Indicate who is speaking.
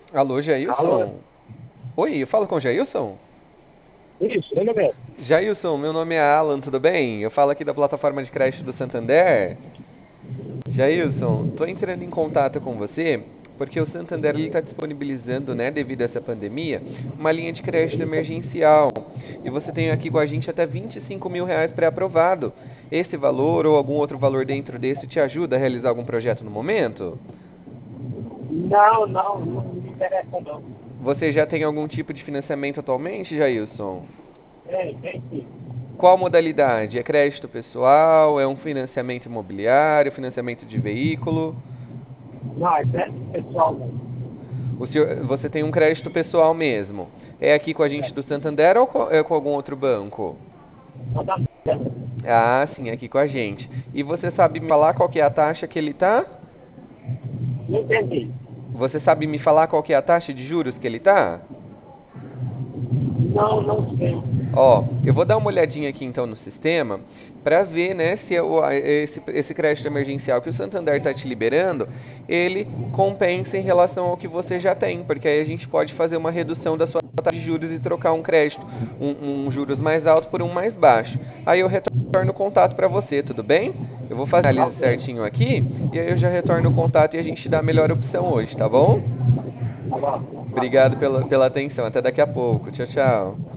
Speaker 1: Alô,
Speaker 2: Alô?
Speaker 1: Jailson? Oi, eu falo com o Jailson?
Speaker 2: Isso, ele mesmo.
Speaker 1: Jailson, meu nome é Alan, tudo bem? Eu falo aqui da plataforma de crédito do Santander. Jailson, tô entrando em contato com você porque o Santander está disponibilizando, né, devido a essa pandemia, uma linha de crédito emergencial. E você tem aqui com a gente até R$ 25.000 pré-aprovado. Esse valor ou algum outro valor dentro desse te ajuda a realizar algum projeto no momento?
Speaker 2: Não me interessa não.
Speaker 1: Você já tem algum tipo de financiamento atualmente, Jailson?
Speaker 2: Tem sim.
Speaker 1: Qual modalidade? É crédito pessoal? É um financiamento imobiliário? Financiamento de veículo?
Speaker 2: Não, é crédito pessoal mesmo.
Speaker 1: Você tem um crédito pessoal mesmo? É aqui com a gente do Santander ou é com algum outro banco?
Speaker 2: Só dá certo.
Speaker 1: Ah, sim, é aqui com a gente. E você sabe me falar qual que é a taxa que ele tá?
Speaker 2: Não entendi.
Speaker 1: Você sabe me falar qual que é a taxa de juros que ele tá?
Speaker 2: Não sei.
Speaker 1: Ó, eu vou dar uma olhadinha aqui então no sistema para ver, né, se esse crédito emergencial que o Santander está te liberando, ele compensa em relação ao que você já tem, porque aí a gente pode fazer uma redução da sua taxa de juros e trocar um crédito, um juros mais alto por um mais baixo. Aí eu retorno o contato para você, tudo bem? Eu vou fazer a
Speaker 2: Tá
Speaker 1: análise
Speaker 2: ok.
Speaker 1: certinho aqui e aí eu já retorno o contato e a gente dá a melhor opção hoje, tá bom?
Speaker 2: Tá bom.
Speaker 1: Obrigado pela atenção. Até daqui a pouco. Tchau, tchau.